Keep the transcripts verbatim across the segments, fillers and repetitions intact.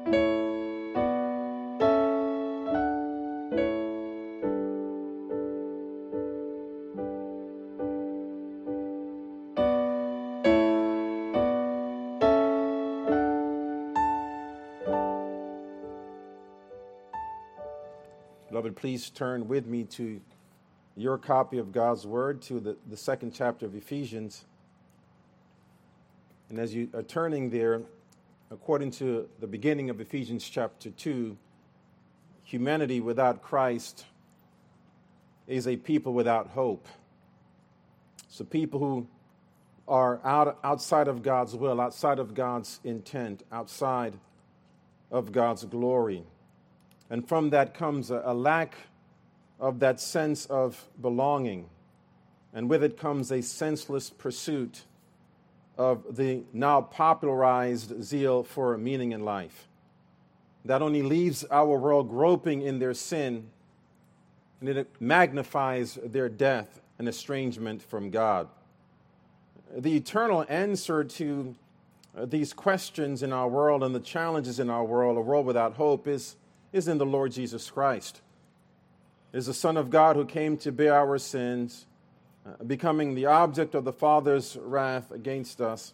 Beloved, please turn with me to your copy of God's Word, to the, the second chapter of Ephesians. And as you are turning there, according to the beginning of Ephesians chapter two, humanity without Christ is a people without hope. So people who are out, outside of God's will, outside of God's intent, outside of God's glory. And from that comes a, a lack of that sense of belonging. And with it comes a senseless pursuit of the now popularized zeal for meaning in life. That only leaves our world groping in their sin, and it magnifies their death and estrangement from God. The eternal answer to these questions in our world and the challenges in our world, a world without hope, is is in the Lord Jesus Christ. It is the Son of God who came to bear our sins, uh, becoming the object of the Father's wrath against us.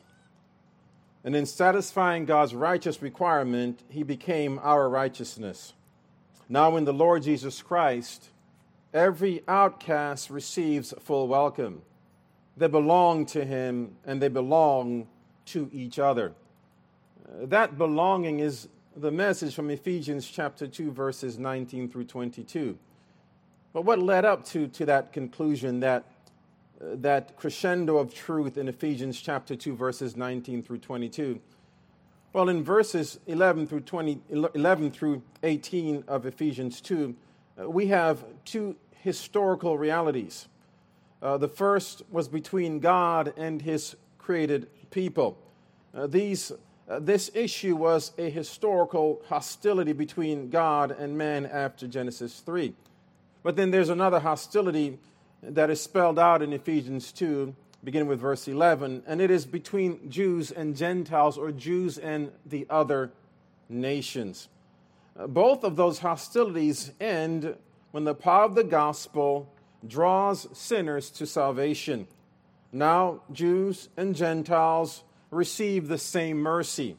And in satisfying God's righteous requirement, he became our righteousness. Now in the Lord Jesus Christ, every outcast receives full welcome. They belong to him and they belong to each other. Uh, that belonging is the message from Ephesians chapter two, verses nineteen through twenty-two. But what led up to, to that conclusion, that, uh, that crescendo of truth in Ephesians chapter two, verses nineteen through twenty-two? Well, in verses eleven through twenty, eleven through eighteen of Ephesians two, uh, we have two historical realities. Uh, the first was between God and his created people. Uh, these Uh, this issue was a historical hostility between God and man after Genesis three. But then there's another hostility that is spelled out in Ephesians two, beginning with verse eleven, and it is between Jews and Gentiles, or Jews and the other nations. Uh, both of those hostilities end when the power of the gospel draws sinners to salvation. Now Jews and Gentiles receive the same mercy,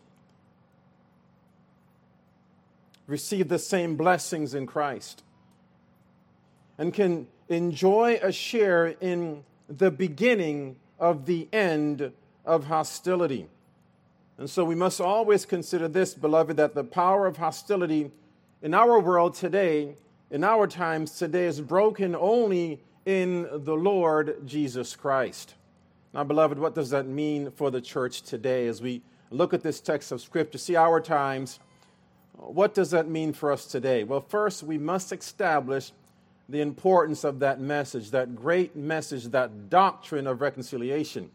receive the same blessings in Christ, and can enjoy a share in the beginning of the end of hostility. And so we must always consider this, beloved, that the power of hostility in our world today, in our times today, is broken only in the Lord Jesus Christ. Now, beloved, what does that mean for the church today as we look at this text of Scripture, see our times? What does that mean for us today? Well, first, we must establish the importance of that message, that great message, that doctrine of reconciliation.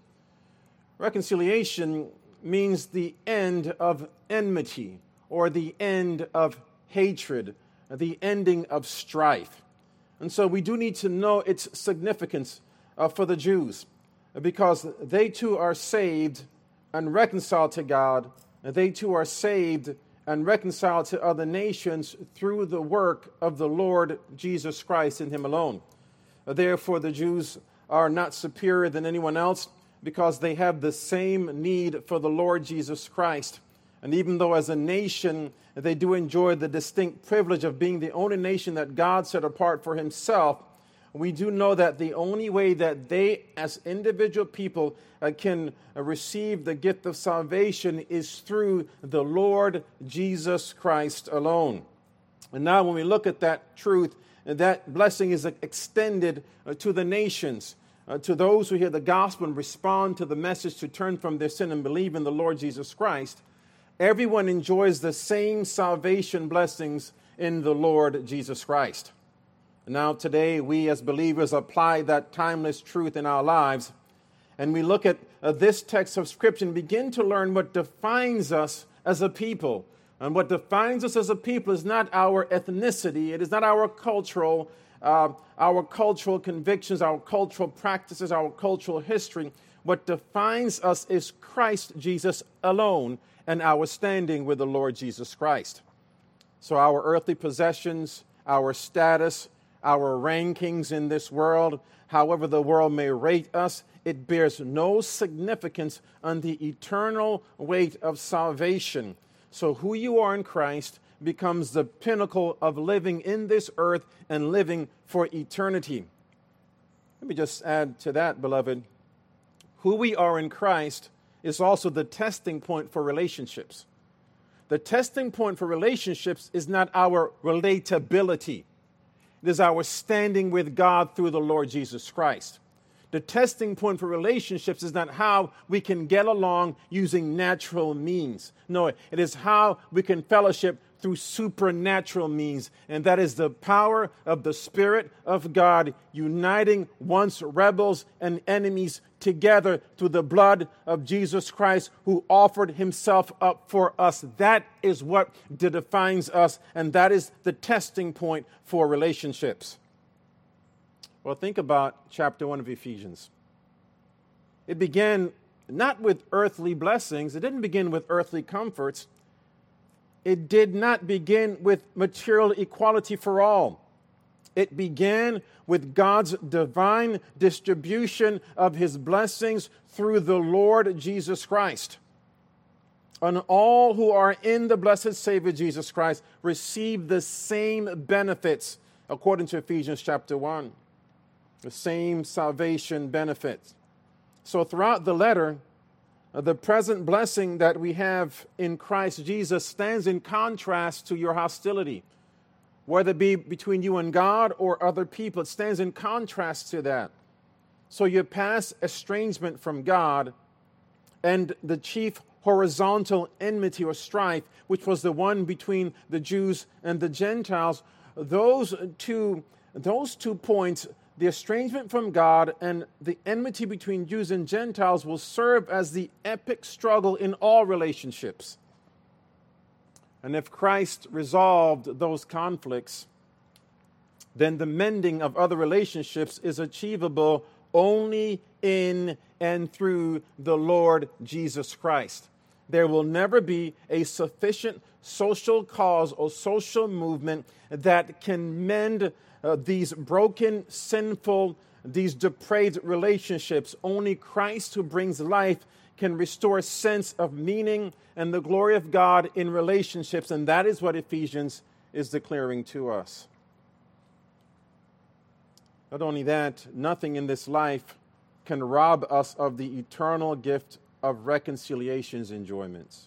Reconciliation means the end of enmity, or the end of hatred, the ending of strife. And so we do need to know its significance uh, for the Jews, because they too are saved and reconciled to God, and they too are saved and reconciled to other nations through the work of the Lord Jesus Christ in him alone. Therefore, the Jews are not superior than anyone else, because they have the same need for the Lord Jesus Christ. And even though as a nation they do enjoy the distinct privilege of being the only nation that God set apart for himself, we do know that the only way that they as individual people uh, can uh, receive the gift of salvation is through the Lord Jesus Christ alone. And now when we look at that truth, that blessing is extended uh, to the nations, uh, to those who hear the gospel and respond to the message to turn from their sin and believe in the Lord Jesus Christ. Everyone enjoys the same salvation blessings in the Lord Jesus Christ. Now today, we as believers apply that timeless truth in our lives, and we look at uh, this text of Scripture and begin to learn what defines us as a people. And what defines us as a people is not our ethnicity, it is not our cultural, uh, our cultural convictions, our cultural practices, our cultural history. What defines us is Christ Jesus alone, and our standing with the Lord Jesus Christ. So our earthly possessions, our status, our rankings in this world, however the world may rate us, it bears no significance on the eternal weight of salvation. So who you are in Christ becomes the pinnacle of living in this earth and living for eternity. Let me just add to that, beloved. Who we are in Christ is also the testing point for relationships. The testing point for relationships is not our relatability. It is our standing with God through the Lord Jesus Christ. The testing point for relationships is not how we can get along using natural means. No, it is how we can fellowship through supernatural means, and that is the power of the Spirit of God uniting once rebels and enemies together through the blood of Jesus Christ, who offered himself up for us. That is what defines us, and that is the testing point for relationships. Well, think about chapter one of Ephesians. It began not with earthly blessings. It didn't begin with earthly comforts. It did not begin with material equality for all. It began with God's divine distribution of his blessings through the Lord Jesus Christ. And all who are in the blessed Savior Jesus Christ receive the same benefits, according to Ephesians chapter one. The same salvation benefits. So throughout the letter, the present blessing that we have in Christ Jesus stands in contrast to your hostility, whether it be between you and God or other people. It stands in contrast to that. So your past estrangement from God and the chief horizontal enmity or strife, which was the one between the Jews and the Gentiles, those two, those two points, the estrangement from God and the enmity between Jews and Gentiles, will serve as the epic struggle in all relationships. And if Christ resolved those conflicts, then the mending of other relationships is achievable only in and through the Lord Jesus Christ. There will never be a sufficient social cause or social movement that can mend Uh, these broken, sinful, these depraved relationships. Only Christ, who brings life, can restore a sense of meaning and the glory of God in relationships. And that is what Ephesians is declaring to us. Not only that, nothing in this life can rob us of the eternal gift of reconciliation's enjoyments.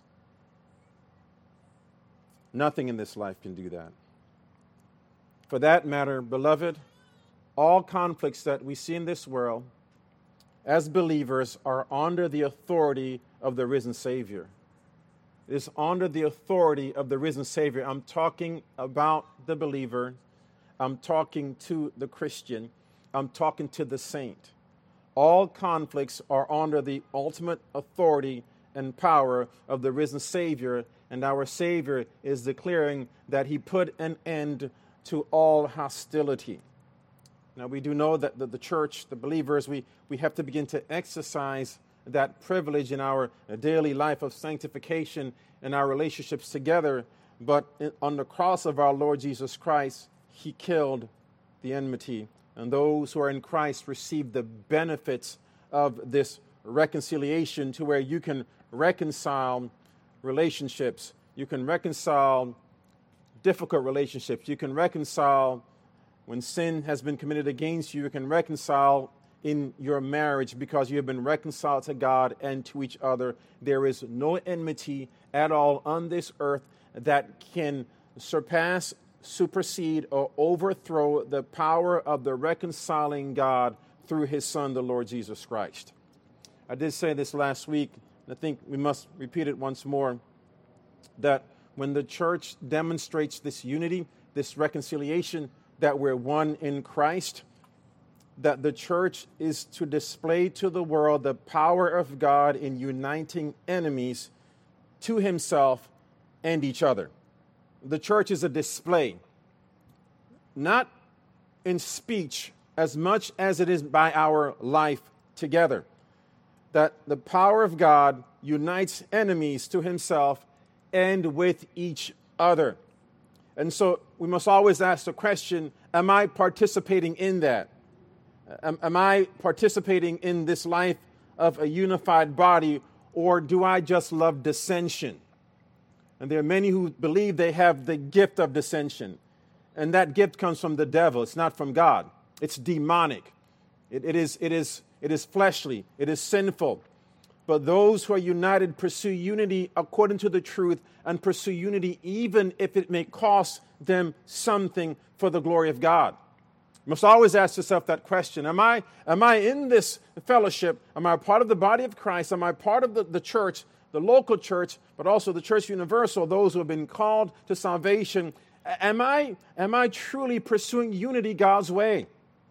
Nothing in this life can do that. For that matter, beloved, all conflicts that we see in this world, as believers, are under the authority of the risen Savior. It is under the authority of the risen Savior. I'm talking about the believer. I'm talking to the Christian. I'm talking to the saint. All conflicts are under the ultimate authority and power of the risen Savior, and our Savior is declaring that he put an end to all hostility. Now, we do know that the, the church, the believers, we, we have to begin to exercise that privilege in our daily life of sanctification and our relationships together. But in, on the cross of our Lord Jesus Christ, he killed the enmity. And those who are in Christ receive the benefits of this reconciliation, to where you can reconcile relationships. You can reconcile difficult relationships. You can reconcile when sin has been committed against you. You can reconcile in your marriage because you have been reconciled to God and to each other. There is no enmity at all on this earth that can surpass, supersede, or overthrow the power of the reconciling God through his Son, the Lord Jesus Christ. I did say this last week, and I think we must repeat it once more, that when the church demonstrates this unity, this reconciliation, that we're one in Christ, that the church is to display to the world the power of God in uniting enemies to himself and each other. The church is a display, not in speech as much as it is by our life together. that the power of God unites enemies to himself and with each other. And so we must always ask the question, am I participating in that? Am, am I participating in this life of a unified body, or do I just love dissension? And there are many who believe they have the gift of dissension. And that gift comes from the devil. It's not from God. It's demonic. It, it, is, it, is, it is fleshly. It is sinful. But those who are united pursue unity according to the truth and pursue unity even if it may cost them something for the glory of God. You must always ask yourself that question. Am I, am I in this fellowship? Am I a part of the body of Christ? Am I part of the, the church, the local church, but also the church universal, those who have been called to salvation? Am I, am I truly pursuing unity God's way?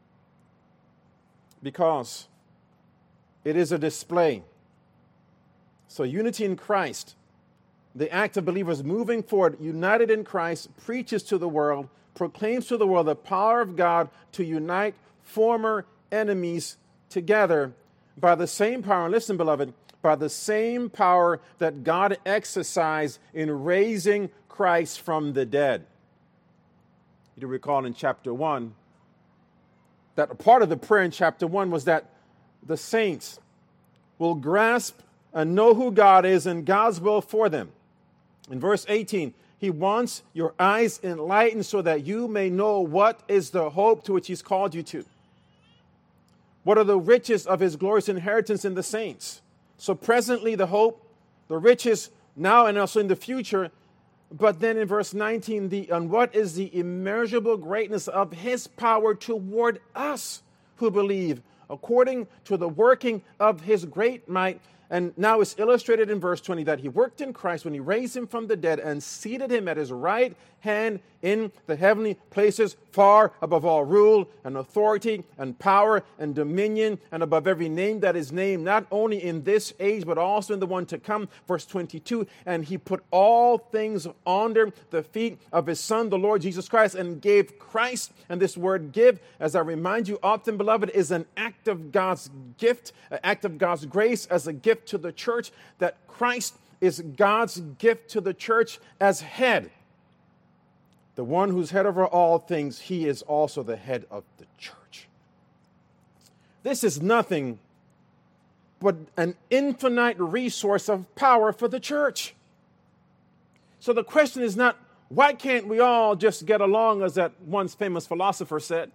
Because it is a display. So unity in Christ, the act of believers moving forward, united in Christ, preaches to the world, proclaims to the world the power of God to unite former enemies together by the same power. And listen, beloved, by the same power that God exercised in raising Christ from the dead. You recall in chapter one that a part of the prayer in chapter one was that the saints will grasp and know who God is and God's will for them. In verse eighteen, he wants your eyes enlightened so that you may know what is the hope to which he's called you to. What are the riches of his glorious inheritance in the saints? So presently the hope, the riches now and also in the future. But then in verse nineteen, the, and what is the immeasurable greatness of his power toward us who believe, according to the working of his great might. And now it's illustrated in verse twenty that he worked in Christ when he raised him from the dead and seated him at his right hand in the heavenly places, far above all rule and authority and power and dominion, and above every name that is named, not only in this age, but also in the one to come. Verse twenty-two, and he put all things under the feet of his Son, the Lord Jesus Christ, and gave Christ. And this word give, as I remind you often, beloved, is an act of God's gift, an act of God's grace as a gift to the church, that Christ is God's gift to the church as head. The one who's head over all things, he is also the head of the church. This is nothing but an infinite resource of power for the church. So the question is not, why can't we all just get along, as that once famous philosopher said?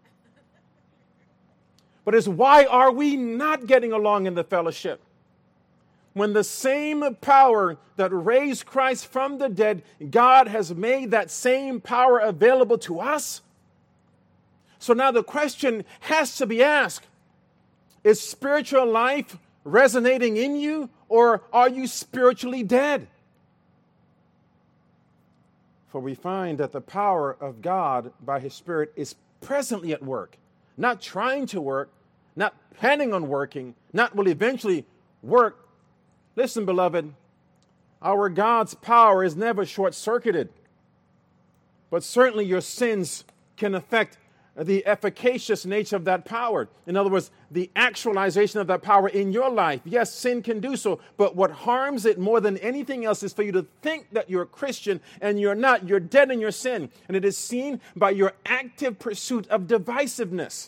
But it's, why are we not getting along in the fellowship? When the same power that raised Christ from the dead, God has made that same power available to us. So now the question has to be asked, is spiritual life resonating in you, or are you spiritually dead? For we find that the power of God by his Spirit is presently at work, not trying to work, not planning on working, not will eventually work. Listen, beloved, our God's power is never short-circuited, but certainly your sins can affect the efficacious nature of that power. In other words, the actualization of that power in your life. Yes, sin can do so, but what harms it more than anything else is for you to think that you're a Christian and you're not. You're dead in your sin, and it is seen by your active pursuit of divisiveness.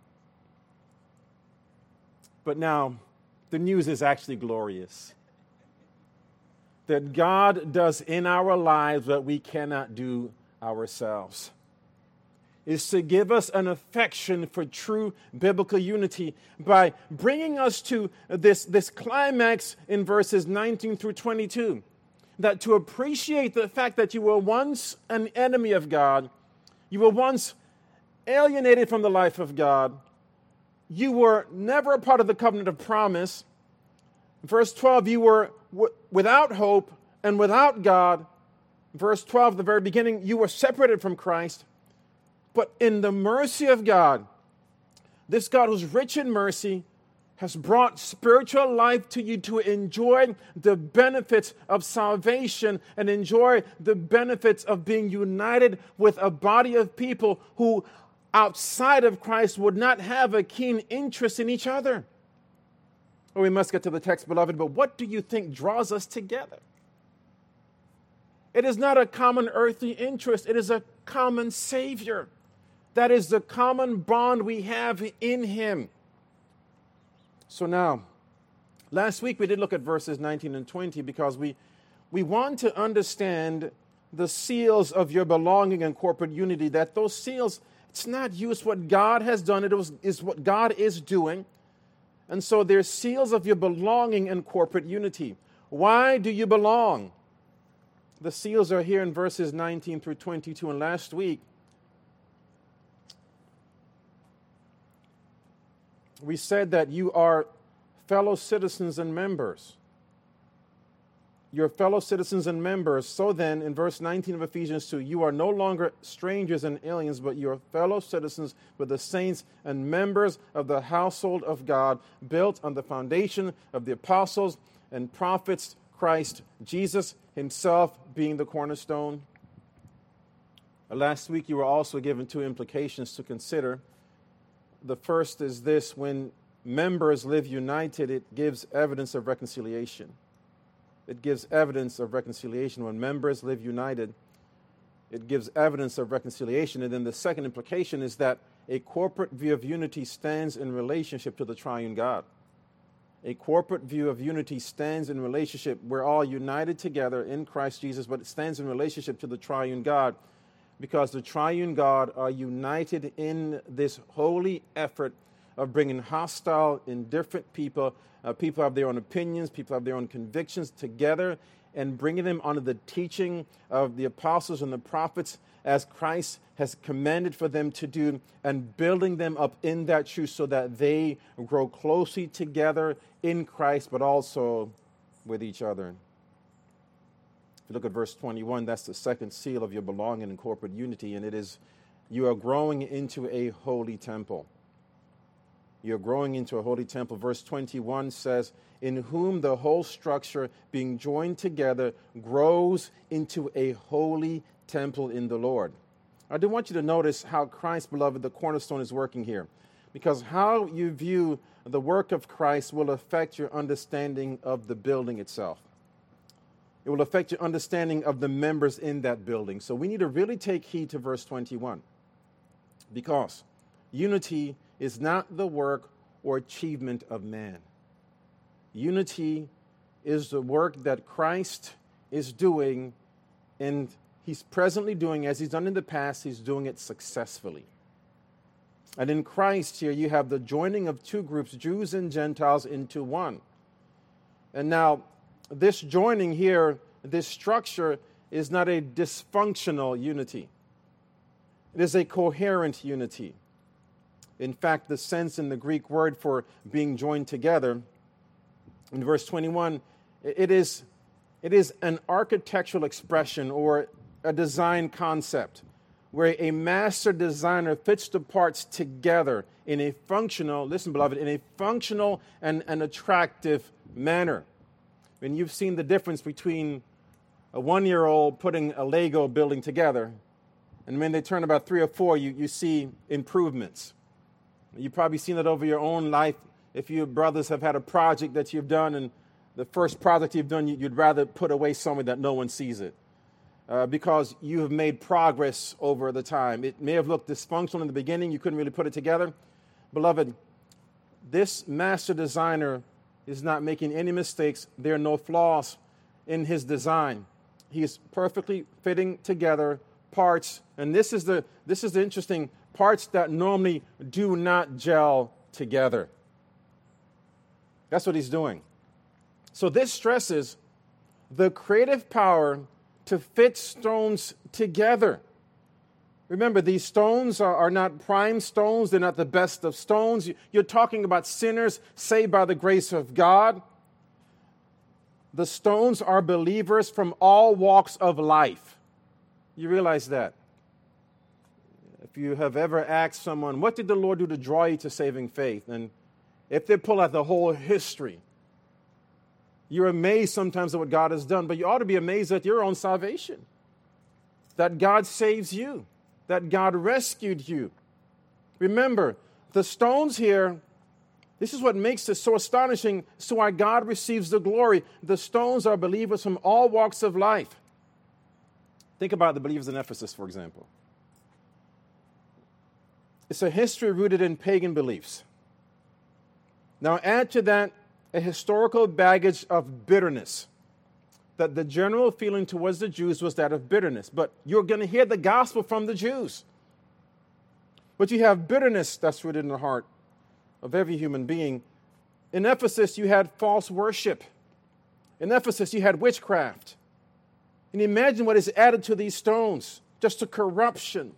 But now, the news is actually glorious. That God does in our lives what we cannot do ourselves. Is to give us an affection for true biblical unity by bringing us to this, this climax in verses nineteen through twenty-two. That to appreciate the fact that you were once an enemy of God, you were once alienated from the life of God, you were never a part of the covenant of promise. Verse twelve, you were w- without hope and without God. Verse twelve, the very beginning, you were separated from Christ. But in the mercy of God, this God who's rich in mercy has brought spiritual life to you to enjoy the benefits of salvation and enjoy the benefits of being united with a body of people who outside of Christ would not have a keen interest in each other. Well, we must get to the text, beloved, but what do you think draws us together? It is not a common earthly interest. It is a common Savior. That is the common bond we have in Him. So now, last week we did look at verses nineteen and twenty because we, we want to understand the seals of your belonging and corporate unity, that those seals, it's not you, it's what God has done. It was, is what God is doing. And so they're seals of your belonging and corporate unity. Why do you belong? The seals are here in verses nineteen through twenty-two. And last week, we said that you are fellow citizens and members. You're fellow citizens and members. So then, in verse nineteen of Ephesians two, you are no longer strangers and aliens, but you are fellow citizens with the saints and members of the household of God, built on the foundation of the apostles and prophets, Christ Jesus Himself being the cornerstone. Last week, you were also given two implications to consider. The first is this: when members live united, it gives evidence of reconciliation. It gives evidence of reconciliation. When members live united, it gives evidence of reconciliation. And then the second implication is that a corporate view of unity stands in relationship to the triune God. A corporate view of unity stands in relationship. We're all united together in Christ Jesus, but it stands in relationship to the triune God because the triune God are united in this holy effort of bringing hostile, indifferent people, uh, people have their own opinions, people have their own convictions together, and bringing them under the teaching of the apostles and the prophets as Christ has commanded for them to do, and building them up in that truth so that they grow closely together in Christ, but also with each other. If you look at verse twenty-one, that's the second seal of your belonging in corporate unity, and it is, you are growing into a holy temple. You're growing into a holy temple. Verse twenty-one says, in whom the whole structure, being joined together, grows into a holy temple in the Lord. I do want you to notice how Christ, beloved, the cornerstone, is working here. Because how you view the work of Christ will affect your understanding of the building itself. It will affect your understanding of the members in that building. So we need to really take heed to verse twenty-one. Because unity is not the work or achievement of man. Unity is the work that Christ is doing, and He's presently doing, as He's done in the past, He's doing it successfully. And in Christ here, you have the joining of two groups, Jews and Gentiles, into one. And now, this joining here, this structure, is not a dysfunctional unity. It is a coherent unity. In fact, the sense in the Greek word for being joined together, in verse twenty-one, it is, it is an architectural expression or a design concept where a master designer fits the parts together in a functional, listen, beloved, in a functional and an attractive manner. When you've seen the difference between a one-year-old putting a Lego building together, and when they turn about three or four, you, you see improvements. You've probably seen it over your own life. If your brothers have had a project that you've done, and the first project you've done, you'd rather put away somewhere that no one sees it. Uh, because you have made progress over the time. It may have looked dysfunctional in the beginning. You couldn't really put it together. Beloved, this master designer is not making any mistakes. There are no flaws in his design. He is perfectly fitting together parts. And this is the this is the interesting parts that normally do not gel together. That's what he's doing. So this stresses the creative power to fit stones together. Remember, these stones are, are not prime stones. They're not the best of stones. You're talking about sinners saved by the grace of God. The stones are believers from all walks of life. You realize that? If you have ever asked someone, what did the Lord do to draw you to saving faith? And if they pull out the whole history, you're amazed sometimes at what God has done, but you ought to be amazed at your own salvation. That God saves you. That God rescued you. Remember, the stones here This is what makes this so astonishing. So why God receives the glory. The stones are believers from all walks of life. Think about the believers in Ephesus, for example. It's a history rooted in pagan beliefs. Now add to that a historical baggage of bitterness, that the general feeling towards the Jews was that of bitterness. But you're going to hear the gospel from the Jews. But you have bitterness that's rooted in the heart of every human being. In Ephesus, you had false worship. In Ephesus, you had witchcraft. And imagine what is added to these stones, just a corruption.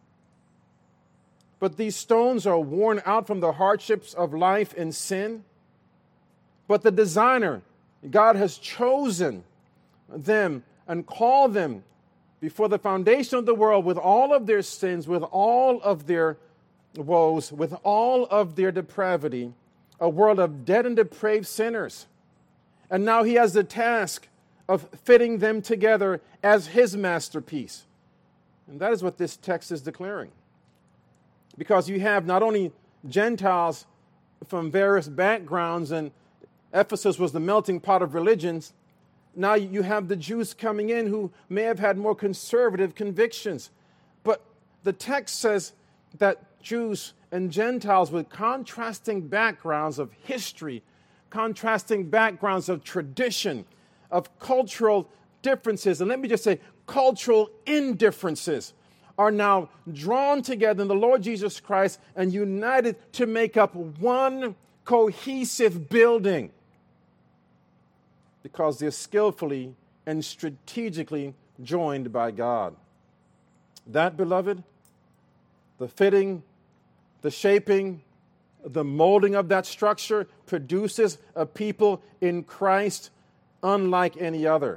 But these stones are worn out from the hardships of life and sin. But the designer, God has chosen them and called them before the foundation of the world with all of their sins, with all of their woes, with all of their depravity, a world of dead and depraved sinners. And now he has the task of fitting them together as his masterpiece. And that is what this text is declaring. Because you have not only Gentiles from various backgrounds, and Ephesus was the melting pot of religions, now you have the Jews coming in who may have had more conservative convictions. But the text says that Jews and Gentiles with contrasting backgrounds of history, contrasting backgrounds of tradition, of cultural differences, and let me just say cultural indifferences, are now drawn together in the Lord Jesus Christ and united to make up one cohesive building, because they're skillfully and strategically joined by God. That, beloved, the fitting, the shaping, the molding of that structure produces a people in Christ unlike any other.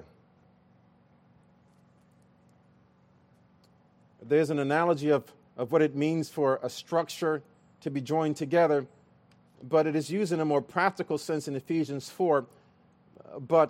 There's an analogy of, of what it means for a structure to be joined together, but it is used in a more practical sense in Ephesians four. But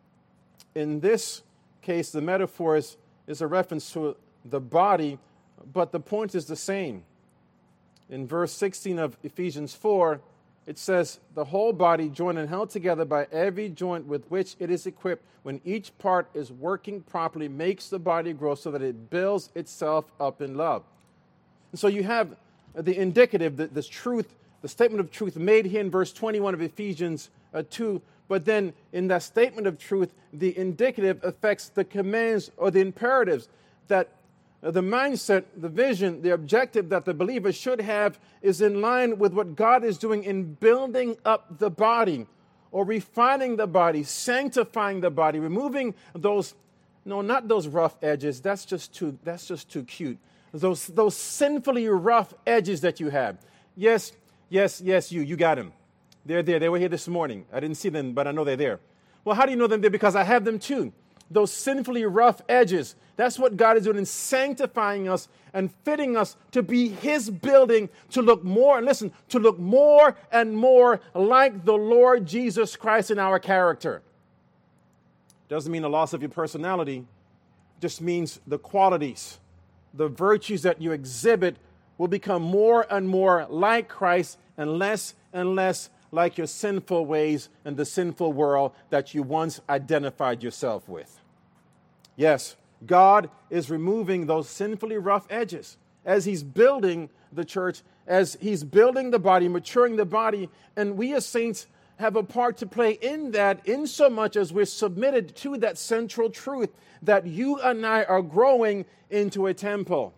in this case, the metaphor is, is a reference to the body, but the point is the same. In verse sixteen of Ephesians four, it says, the whole body joined and held together by every joint with which it is equipped, when each part is working properly, makes the body grow so that it builds itself up in love. And so you have the indicative, the, the truth, the statement of truth made here in verse twenty-one of Ephesians uh, two, but then in that statement of truth, the indicative affects the commands or the imperatives, that the mindset, the vision, the objective that the believer should have is in line with what God is doing in building up the body, or refining the body, sanctifying the body, removing those, no, not those rough edges. That's just too, that's just too cute. Those, those sinfully rough edges that you have. Yes, yes, yes, you, you got them. They're there. They were here this morning. I didn't see them, but I know they're there. Well, how do you know them there? Because I have them too. Those sinfully rough edges. That's what God is doing in sanctifying us and fitting us to be his building, to look more, and listen, to look more and more like the Lord Jesus Christ in our character. Doesn't mean a loss of your personality. Just means the qualities, the virtues that you exhibit will become more and more like Christ and less and less like your sinful ways and the sinful world that you once identified yourself with. Yes, God is removing those sinfully rough edges as he's building the church, as he's building the body, maturing the body, and we as saints have a part to play in that, in so much as we're submitted to that central truth that you and I are growing into a temple.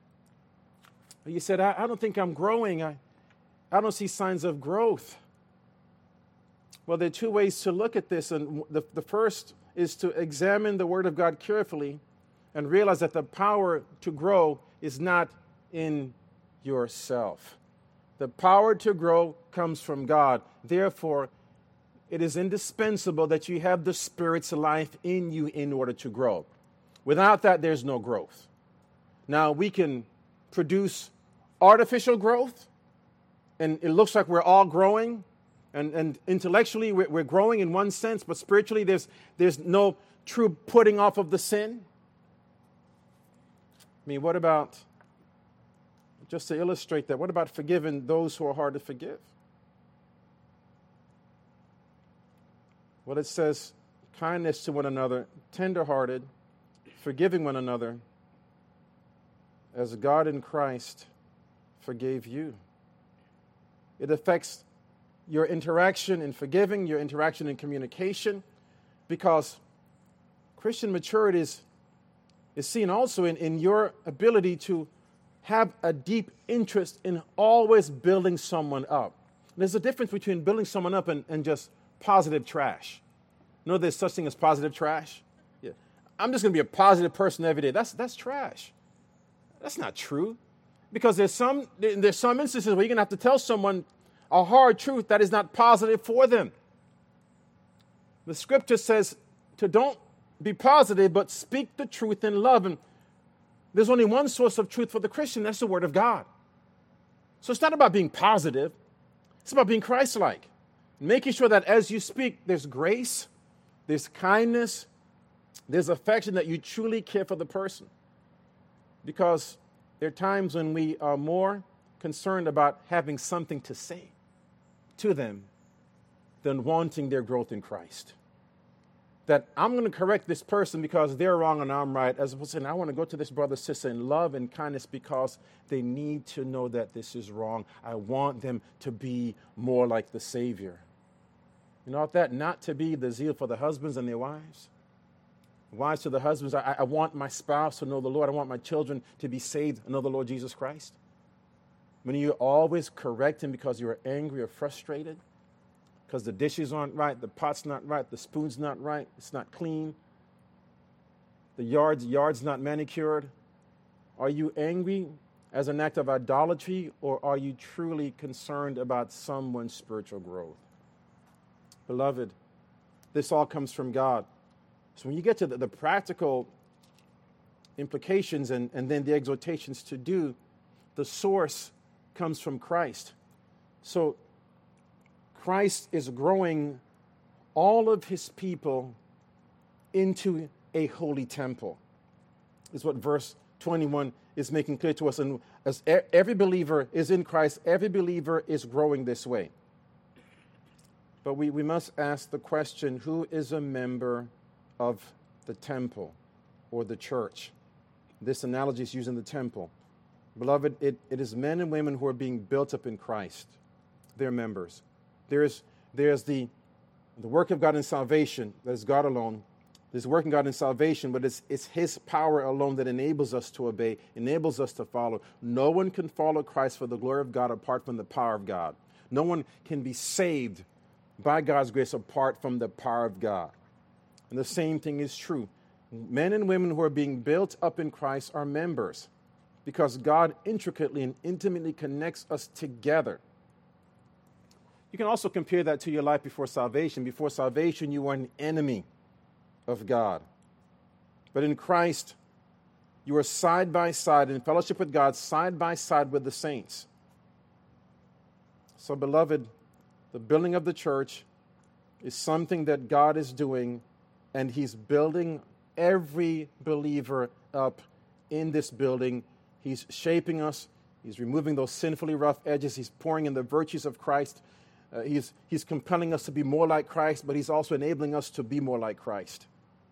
You said, I, I don't think I'm growing. I, I don't see signs of growth. Well, there are two ways to look at this, and the, the first is to examine the Word of God carefully and realize that the power to grow is not in yourself. The power to grow comes from God. Therefore, it is indispensable that you have the Spirit's life in you in order to grow. Without that, there's no growth. Now, we can produce artificial growth, and it looks like we're all growing, and, and intellectually we're, we're growing in one sense, but spiritually there's, there's no true putting off of the sin. I mean, what about, just to illustrate that, what about forgiving those who are hard to forgive? Well, it says kindness to one another, tenderhearted, forgiving one another, as God in Christ forgave you. It affects your interaction in forgiving, your interaction in communication, because Christian maturity is, is seen also in, in your ability to have a deep interest in always building someone up. There's a difference between building someone up and, and just positive trash. You know there's such thing as positive trash? Yeah. I'm just going to be a positive person every day. That's, that's trash. That's not true. Because there's some, there's some instances where you're going to have to tell someone a hard truth that is not positive for them. The scripture says to don't be positive, but speak the truth in love. And there's only one source of truth for the Christian. That's the Word of God. So it's not about being positive. It's about being Christ-like. Making sure that as you speak, there's grace, there's kindness, there's affection, that you truly care for the person. Because there are times when we are more concerned about having something to say to them than wanting their growth in Christ. That I'm going to correct this person because they're wrong and I'm right, as opposed to saying, I want to go to this brother, sister in love and kindness because they need to know that this is wrong. I want them to be more like the Savior. You know, that not to be the zeal for the husbands and their wives. Wives to the husbands, I, I want my spouse to know the Lord. I want my children to be saved and know the Lord Jesus Christ. When you always correct him because you're angry or frustrated, because the dishes aren't right, the pot's not right, the spoon's not right, it's not clean, the yard's, yard's not manicured. Are you angry as an act of idolatry, or are you truly concerned about someone's spiritual growth? Beloved, this all comes from God. So when you get to the, the practical implications and, and then the exhortations to do, the source comes from Christ. So Christ is growing all of his people into a holy temple, is what verse twenty-one is making clear to us. And as every believer is in Christ, every believer is growing this way. But we, we must ask the question, who is a member of the temple or the church? This analogy is using the temple. Beloved, it, it is men and women who are being built up in Christ. They're members. There's, there's the, the work of God in salvation, that is God alone. There's working God in salvation, but it's, it's his power alone that enables us to obey, enables us to follow. No one can follow Christ for the glory of God apart from the power of God. No one can be saved by God's grace apart from the power of God. And the same thing is true. Men and women who are being built up in Christ are members because God intricately and intimately connects us together. You can also compare that to your life before salvation. Before salvation, you were an enemy of God. But in Christ, you are side by side in fellowship with God, side by side with the saints. So, beloved, the building of the church is something that God is doing, and he's building every believer up in this building. He's shaping us. He's removing those sinfully rough edges. He's pouring in the virtues of Christ. Uh, he's, he's compelling us to be more like Christ, but he's also enabling us to be more like Christ.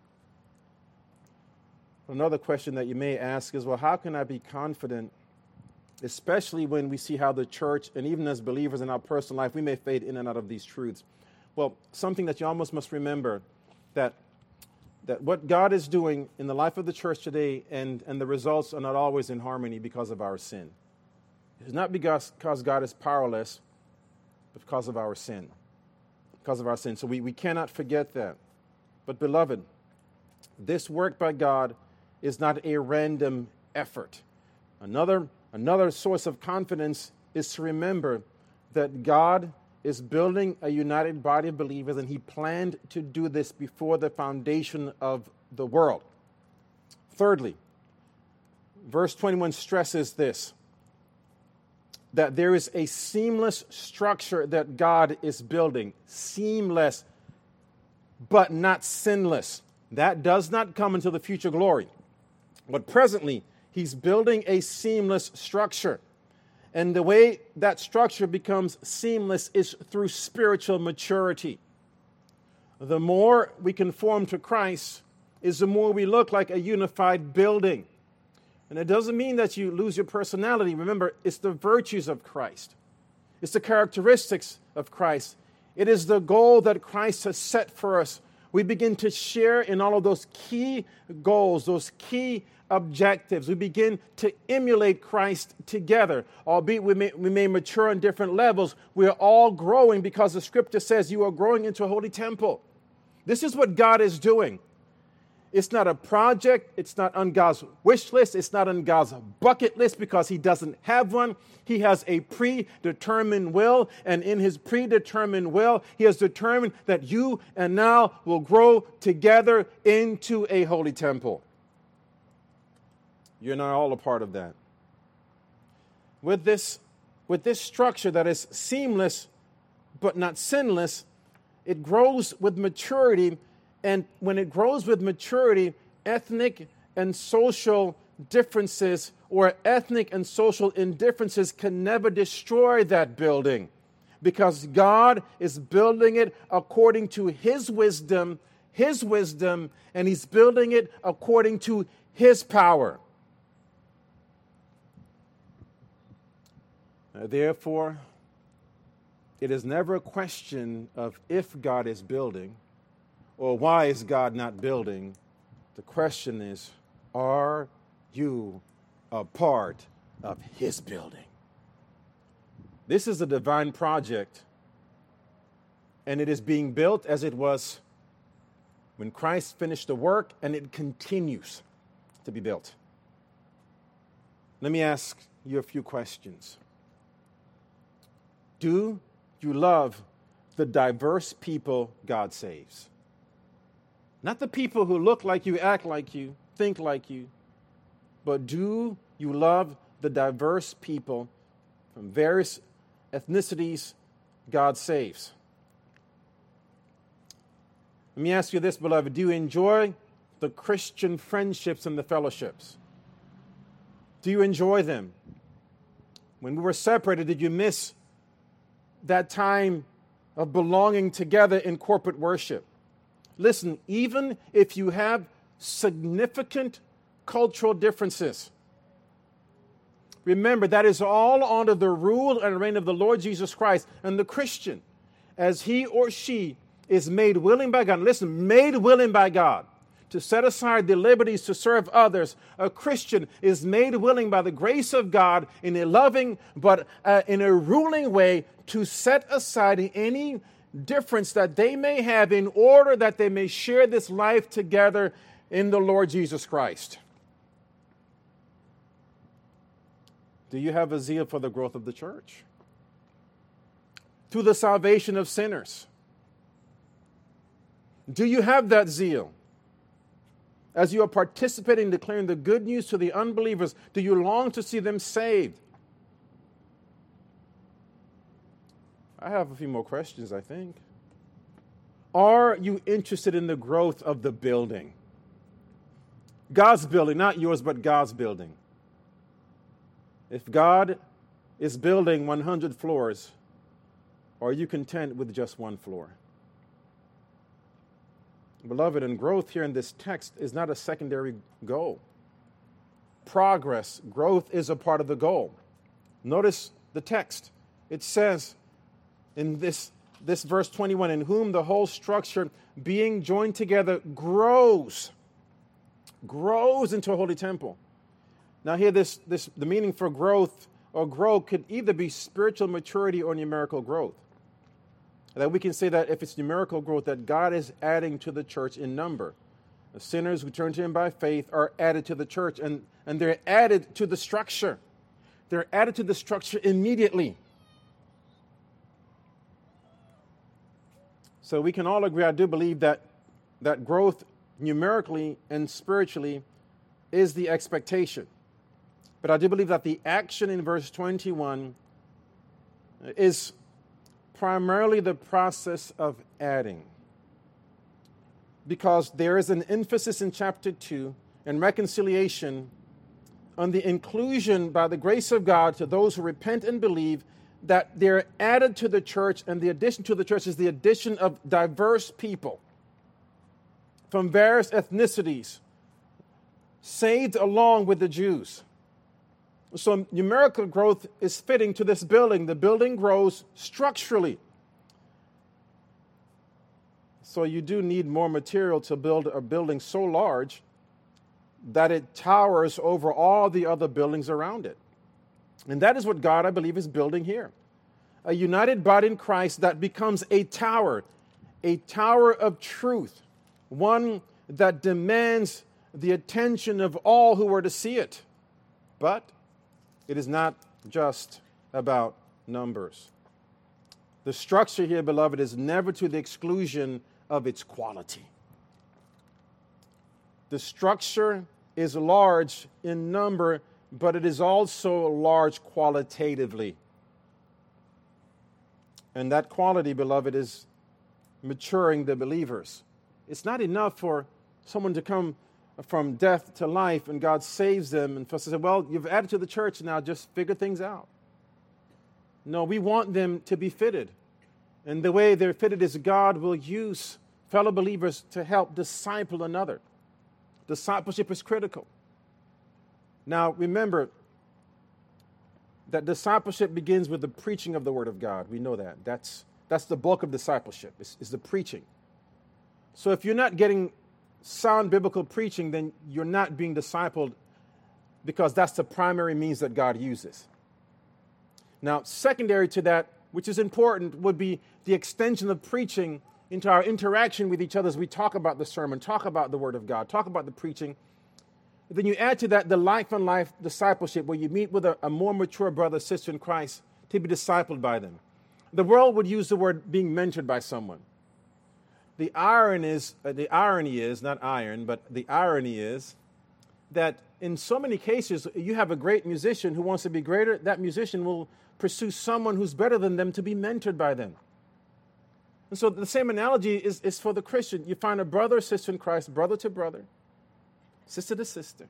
Another question that you may ask is, well, how can I be confident, especially when we see how the church, and even as believers in our personal life, we may fade in and out of these truths? Well, something that you almost must remember, that that what God is doing in the life of the church today, and, and the results are not always in harmony because of our sin. It's not because, because God is powerless, but because of our sin. Because of our sin. So we, we cannot forget that. But beloved, this work by God is not a random effort. Another, another source of confidence is to remember that God is building a united body of believers, and he planned to do this before the foundation of the world. Thirdly, verse twenty-one stresses this, that there is a seamless structure that God is building. Seamless, but not sinless. That does not come until the future glory. But presently, he's building a seamless structure. And the way that structure becomes seamless is through spiritual maturity. the more we conform to Christ, is the more we look like a unified building. And it doesn't mean that you lose your personality. Remember, it's the virtues of Christ. It's the characteristics of Christ. It is the goal that Christ has set for us. We begin to share in all of those key goals, those key objectives. We begin to emulate Christ together. Albeit we may, we may mature on different levels, we are all growing because the scripture says you are growing into a holy temple. This is what God is doing. It's not a project. It's not on God's wish list. It's not on God's bucket list because he doesn't have one. He has a predetermined will, and in his predetermined will, he has determined that you and now will grow together into a holy temple. You're not all a part of that. With this, with this structure that is seamless but not sinless, it grows with maturity. And when it grows with maturity, ethnic and social differences or ethnic and social indifferences can never destroy that building, because God is building it according to his wisdom, his wisdom, and he's building it according to his power. Uh, therefore, it is never a question of if God is building, or why is God not building? The question is, are you a part of his building? This is a divine project, and it is being built as it was when Christ finished the work, and it continues to be built. Let me ask you a few questions. Do you love the diverse people God saves? Not the people who look like you, act like you, think like you, but do you love the diverse people from various ethnicities God saves? Let me ask you this, beloved. Do you enjoy the Christian friendships and the fellowships? Do you enjoy them? When we were separated, did you miss that time of belonging together in corporate worship? Listen, even if you have significant cultural differences, remember that is all under the rule and reign of the Lord Jesus Christ. And the Christian, as he or she is made willing by God, listen, made willing by God to set aside the liberties to serve others, a Christian is made willing by the grace of God in a loving but uh, in a ruling way to set aside any difference that they may have in order that they may share this life together in the Lord Jesus Christ. Do you have a zeal for the growth of the church? To the salvation of sinners? Do you have that zeal? As you are participating in declaring the good news to the unbelievers, do you long to see them saved? I have a few more questions, I think. Are you interested in the growth of the building? God's building, not yours, but God's building. If God is building one hundred floors, are you content with just one floor? Beloved, and growth here in this text is not a secondary goal. Progress, growth is a part of the goal. Notice the text. It says in this, this verse twenty-one, in whom the whole structure being joined together grows, grows into a holy temple. Now here, this, this the meaning for growth or grow could either be spiritual maturity or numerical growth. That we can say that if it's numerical growth, that God is adding to the church in number. The sinners who turn to him by faith are added to the church, and, and they're added to the structure. They're added to the structure immediately. So we can all agree, I do believe that, that growth numerically and spiritually is the expectation. But I do believe that the action in verse twenty-one is primarily the process of adding. Because there is an emphasis in chapter two and reconciliation on the inclusion by the grace of God to those who repent and believe, that they're added to the church, and the addition to the church is the addition of diverse people. from various ethnicities, saved along with the Jews. So numerical growth is fitting to this building. The building grows structurally. So you do need more material to build a building so large that it towers over all the other buildings around it. And that is what God, I believe, is building here. A united body in Christ that becomes a tower, a tower of truth, one that demands the attention of all who are to see it. But it is not just about numbers. The structure here, beloved, is never to the exclusion of its quality. The structure is large in number, but it is also large qualitatively. And that quality, beloved, is maturing the believers. It's not enough for someone to come from death to life and God saves them and for us to say, well, you've added to the church now, just figure things out. No, we want them to be fitted. And the way they're fitted is God will use fellow believers to help disciple another. Discipleship is critical. Now, remember that discipleship begins with the preaching of the Word of God. We know that. That's, that's the bulk of discipleship, is, is the preaching. So if you're not getting sound biblical preaching, then you're not being discipled because that's the primary means that God uses. Now, secondary to that, which is important, would be the extension of preaching into our interaction with each other as we talk about the sermon, talk about the Word of God, talk about the preaching. Then you add to that the life-on-life discipleship where you meet with a, a more mature brother, sister in Christ to be discipled by them. The world would use the word being mentored by someone. The irony is, uh, the irony is, not iron, but the irony is that in so many cases, you have a great musician who wants to be greater. That musician will pursue someone who's better than them to be mentored by them. And so the same analogy is, is for the Christian. You find a brother or sister in Christ, brother to brother, sister to sister,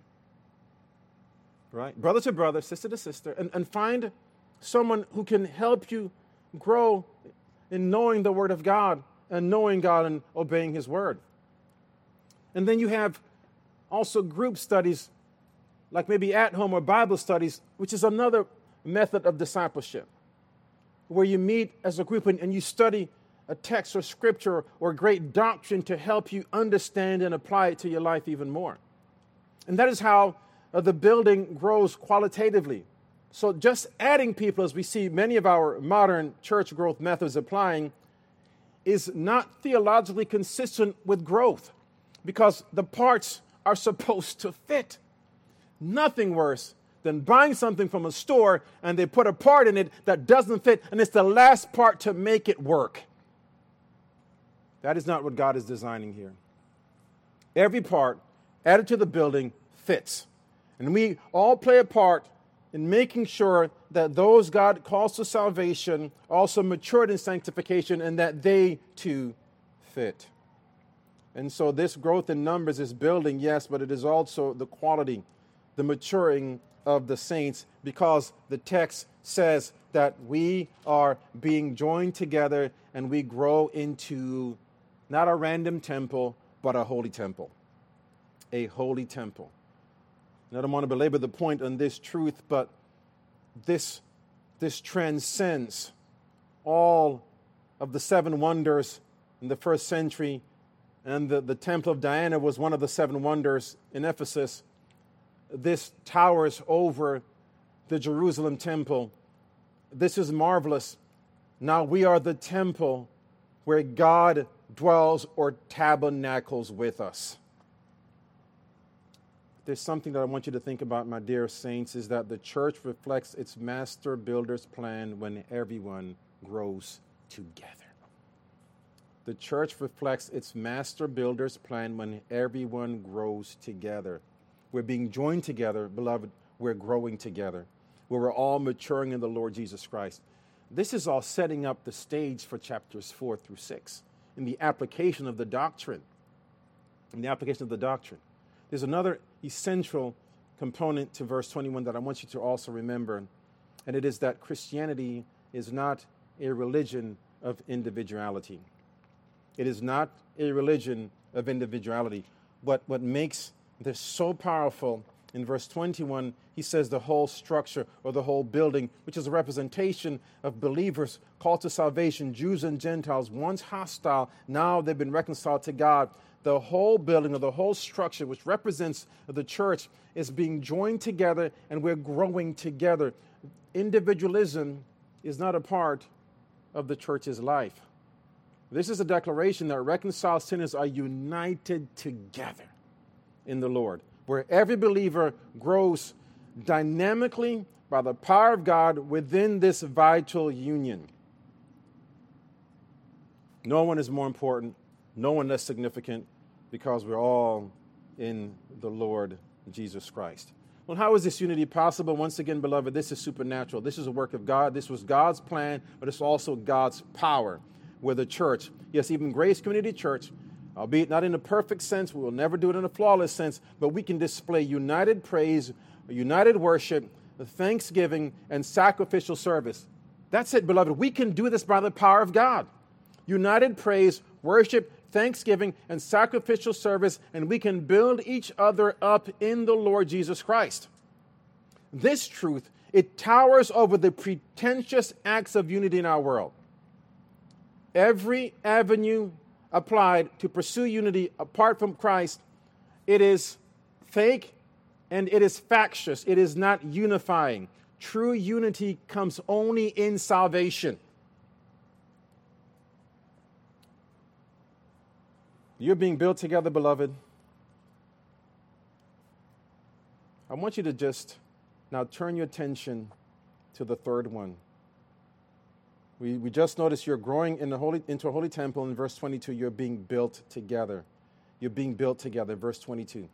right? Brother to brother, sister to sister, and, and find someone who can help you grow in knowing the Word of God and knowing God and obeying His Word. And then you have also group studies, like maybe at home or Bible studies, which is another method of discipleship, where you meet as a group and, and you study a text or scripture or great doctrine to help you understand and apply it to your life even more. And that is how uh, the building grows qualitatively. So just adding people, as we see many of our modern church growth methods applying, is not theologically consistent with growth because the parts are supposed to fit. Nothing worse than buying something from a store and they put a part in it that doesn't fit and it's the last part to make it work. That is not what God is designing here. Every part added to the building fits. And we all play a part in making sure that those God calls to salvation also matured in sanctification and that they too fit. And so this growth in numbers is building, yes, but it is also the quality, the maturing of the saints, because the text says that we are being joined together and we grow into not a random temple, but a holy temple. A holy temple. And I don't want to belabor the point on this truth, but this, this transcends all of the seven wonders in the first century. And the, the Temple of Diana was one of the seven wonders in Ephesus. This towers over the Jerusalem temple. This is marvelous. Now we are the temple where God dwells or tabernacles with us. There's something that I want you to think about, my dear saints, is that the church reflects its master builder's plan when everyone grows together. The church reflects its master builder's plan when everyone grows together. We're being joined together, beloved. We're growing together, where we're all maturing in the Lord Jesus Christ. This is all setting up the stage for chapters four through six in the application of the doctrine. In the application of the doctrine. There's another essential component to verse twenty-one that I want you to also remember, and it is that Christianity is not a religion of individuality. It is not a religion of individuality. What, what makes this so powerful, in verse twenty-one, he says the whole structure or the whole building, which is a representation of believers called to salvation, Jews and Gentiles, once hostile, now they've been reconciled to God. The whole building or the whole structure, which represents the church, is being joined together and we're growing together. Individualism is not a part of the church's life. This is a declaration that reconciled sinners are united together in the Lord, where every believer grows dynamically by the power of God within this vital union. No one is more important, no one less significant, because we're all in the Lord Jesus Christ. Well, how is this unity possible? Once again, beloved, this is supernatural. This is a work of God. This was God's plan, but it's also God's power with the church. Yes, even Grace Community Church, albeit not in a perfect sense, we will never do it in a flawless sense, but we can display united praise, united worship, thanksgiving, and sacrificial service. That's it, beloved. We can do this by the power of God. United praise, worship, thanksgiving, and sacrificial service, and we can build each other up in the Lord Jesus Christ. This truth, it towers over the pretentious acts of unity in our world. Every avenue applied to pursue unity apart from Christ, it is fake and it is factious. It is not unifying. True unity comes only in salvation. You're being built together, beloved. I want you to just now turn your attention to the third one. We, we just noticed you're growing in the holy, into a holy temple. In verse twenty-two, you're being built together. You're being built together, verse twenty-two.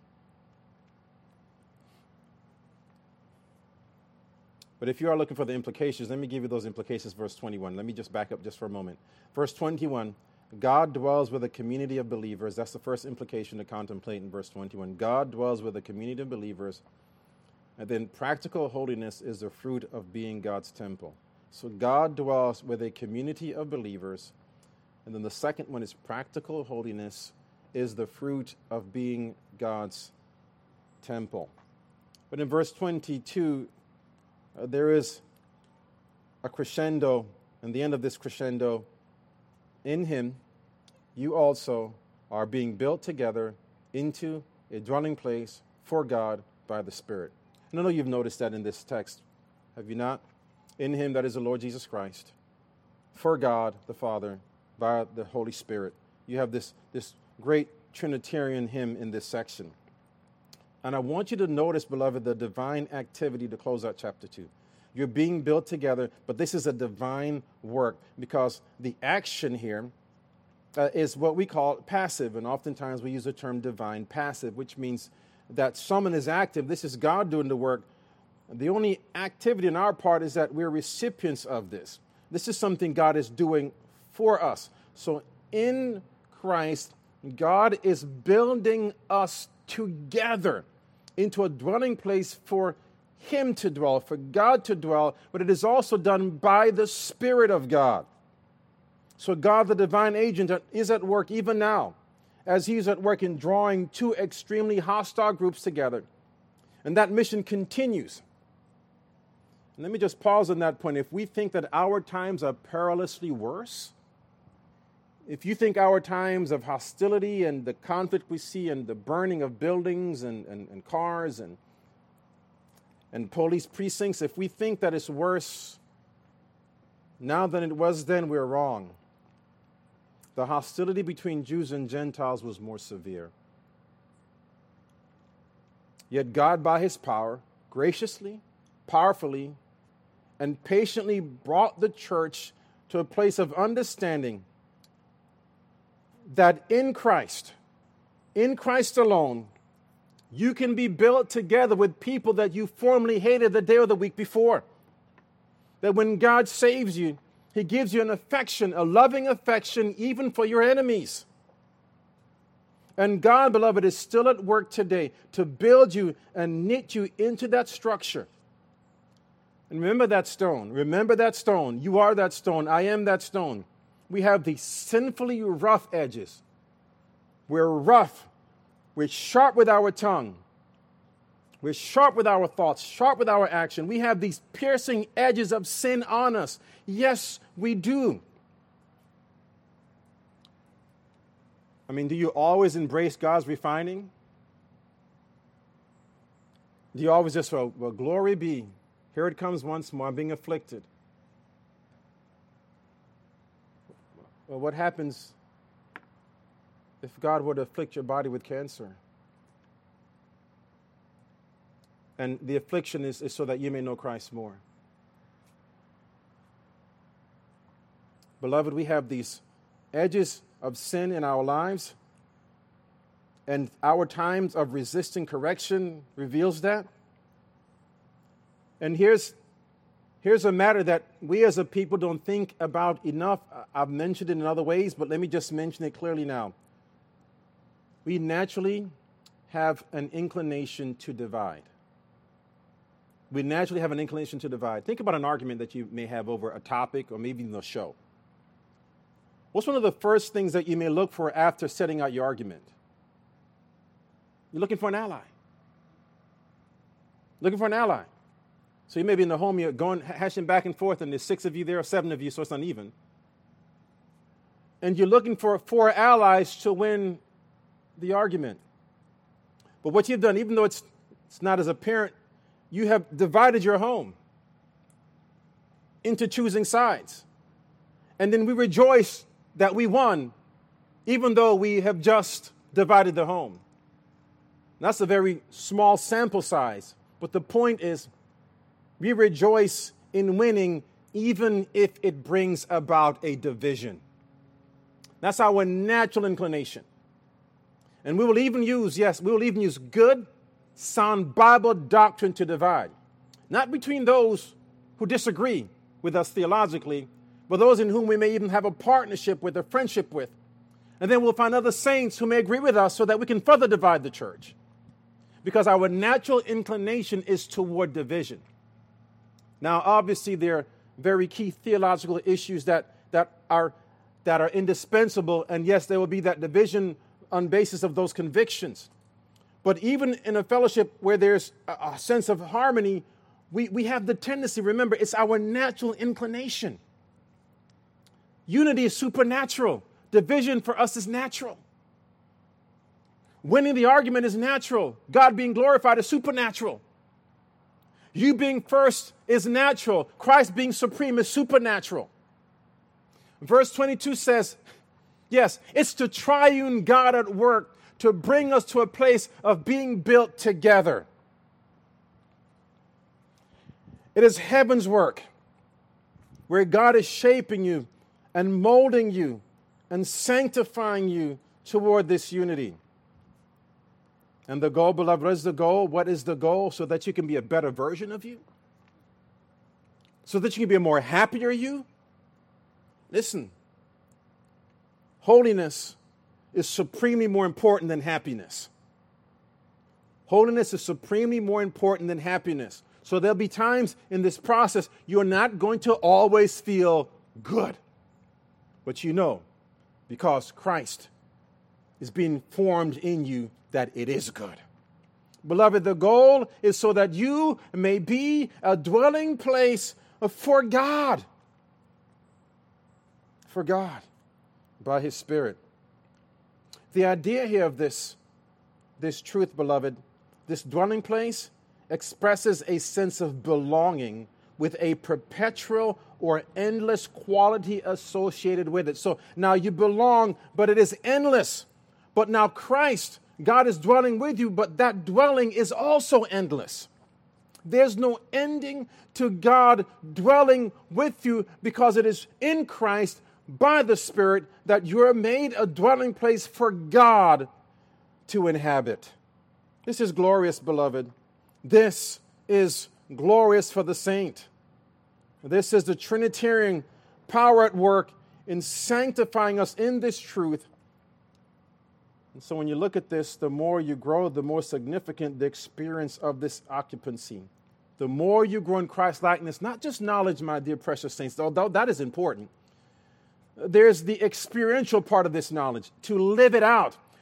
But if you are looking for the implications, let me give you those implications, verse twenty-one. Let me just back up just for a moment. Verse twenty-one, God dwells with a community of believers. That's the first implication to contemplate in verse twenty-one. God dwells with a community of believers. And then practical holiness is the fruit of being God's temple. So God dwells with a community of believers. And then the second one is practical holiness is the fruit of being God's temple. But in verse twenty-two, uh, there is a crescendo. And the end of this crescendo, in him, you also are being built together into a dwelling place for God by the Spirit. And I know you've noticed that in this text. Have you not? In him, that is the Lord Jesus Christ, for God the Father, by the Holy Spirit. You have this, this great Trinitarian hymn in this section. And I want you to notice, beloved, the divine activity to close out chapter two. You're being built together, but this is a divine work because the action here uh, is what we call passive. And oftentimes we use the term divine passive, which means that someone is active. This is God doing the work. The only activity on our part is that we're recipients of this. This is something God is doing for us. So in Christ, God is building us together into a dwelling place for Him to dwell, for God to dwell, but it is also done by the Spirit of God. So God, the divine agent, is at work even now, as He's at work in drawing two extremely hostile groups together. And that mission continues. And let me just pause on that point. If we think that our times are perilously worse, if you think our times of hostility and the conflict we see and the burning of buildings and, and, and cars and, and police precincts, if we think that it's worse now than it was then, we're wrong. The hostility between Jews and Gentiles was more severe. Yet God, by His power, graciously, powerfully, and patiently brought the church to a place of understanding that in Christ, in Christ alone, you can be built together with people that you formerly hated the day or the week before. That when God saves you, He gives you an affection, a loving affection, even for your enemies. And God, beloved, is still at work today to build you and knit you into that structure. And remember that stone. Remember that stone. You are that stone. I am that stone. We have the sinfully rough edges. We're rough. We're sharp with our tongue. We're sharp with our thoughts, sharp with our action. We have these piercing edges of sin on us. Yes, we do. I mean, do you always embrace God's refining? Do you always just, well, well, glory be. Here it comes once more. I'm being afflicted. Well, what happens if God were to afflict your body with cancer? And the affliction is, is so that you may know Christ more. Beloved, we have these edges of sin in our lives, and our times of resisting correction reveals that. And here's, here's a matter that we as a people don't think about enough. I've mentioned it in other ways, but let me just mention it clearly now. We naturally have an inclination to divide. We naturally have an inclination to divide. Think about an argument that you may have over a topic or maybe even a show. What's one of the first things that you may look for after setting out your argument? You're looking for an ally. Looking for an ally. So you may be in the home, you're going, hashing back and forth, and there's six of you there or seven of you, so it's uneven. And you're looking for four allies to win the argument. But what you've done, even though it's, it's not as apparent, you have divided your home into choosing sides. And then we rejoice that we won, even though we have just divided the home. That's a very small sample size. But the point is, we rejoice in winning even if it brings about a division. That's our natural inclination. And we will even use, yes, we will even use good, sound Bible doctrine to divide. Not between those who disagree with us theologically, but those in whom we may even have a partnership with, a friendship with. And then we'll find other saints who may agree with us so that we can further divide the church. Because our natural inclination is toward division. Now, obviously, there are very key theological issues that, that, are, that are indispensable, and yes, there will be that division on basis of those convictions. But even in a fellowship where there's a, a sense of harmony, we, we have the tendency, remember, it's our natural inclination. Unity is supernatural. Division for us is natural. Winning the argument is natural. God being glorified is supernatural. You being first is natural. Christ being supreme is supernatural. Verse twenty-two says, yes, it's the triune God at work to bring us to a place of being built together. It is heaven's work where God is shaping you and molding you and sanctifying you toward this unity. And the goal, beloved, what is the goal? What is the goal? So that you can be a better version of you? So that you can be a more happier you? Listen, holiness is supremely more important than happiness. Holiness is supremely more important than happiness. So there'll be times in this process you're not going to always feel good. But you know, because Christ is being formed in you, that it is good. Beloved, the goal is so that you may be a dwelling place for God. For God, by His Spirit. The idea here of this, this truth, beloved, this dwelling place expresses a sense of belonging with a perpetual or endless quality associated with it. So now you belong, but it is endless. But now Christ, God is dwelling with you, but that dwelling is also endless. There's no ending to God dwelling with you because it is in Christ by the Spirit that you are made a dwelling place for God to inhabit. This is glorious, beloved. This is glorious for the saint. This is the Trinitarian power at work in sanctifying us in this truth. And so when you look at this, the more you grow, the more significant the experience of this occupancy. The more you grow in Christ-likeness, not just knowledge, my dear precious saints, although that is important. There's the experiential part of this knowledge, to live it out.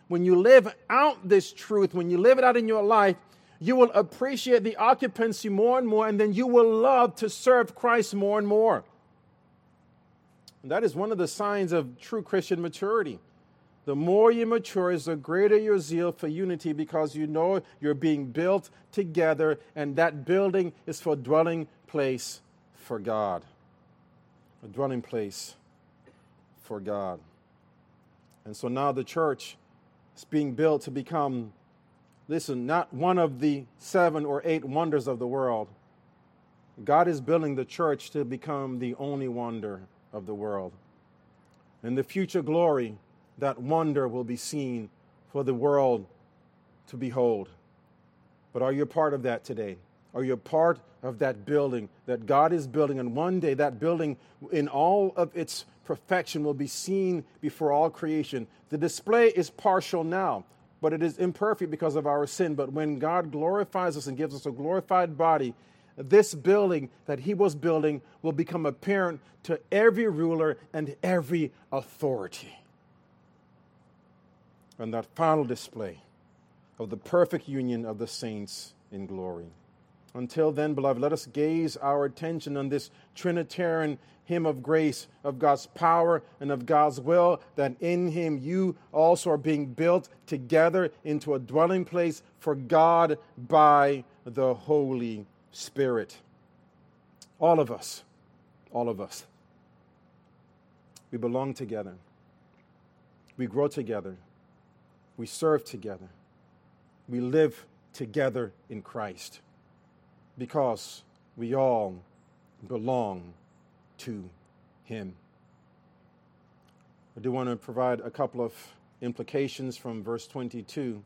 when you live out this truth, when you live it out in your life, you will appreciate the occupancy more and more, and then you will love to serve Christ more and more. And that is one of the signs of true Christian maturity. The more you mature is the greater your zeal for unity, because you know you're being built together, and that building is for a dwelling place for God. A dwelling place for God. And so now the church is being built to become, listen, not one of the seven or eight wonders of the world. God is building the church to become the only wonder of the world. In the future glory, that wonder will be seen for the world to behold. But are you a part of that today? Are you a part of that building that God is building? And one day that building in all of its perfection will be seen before all creation. The display is partial now, but it is imperfect because of our sin. But when God glorifies us and gives us a glorified body, this building that he was building will become apparent to every ruler and every authority. And that final display of the perfect union of the saints in glory. Until then, beloved, let us gaze our attention on this Trinitarian hymn of grace, of God's power and of God's will, that in him you also are being built together into a dwelling place for God by the Holy Spirit. All of us, all of us, we belong together. We grow together. We serve together. We live together in Christ because we all belong to him. I do want to provide a couple of implications from verse twenty-two.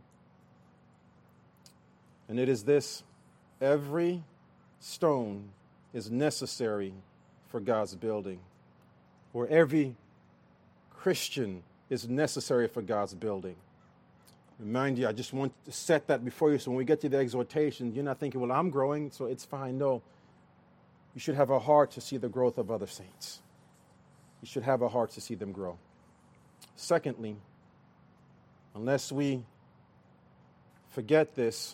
And it is this: every stone is necessary for God's building, or every Christian is necessary for God's building. Remind you, I just want to set that before you, so when we get to the exhortation, you're not thinking, well, I'm growing, so it's fine. No. You should have a heart to see the growth of other saints. You should have a heart to see them grow. Secondly, unless we forget this,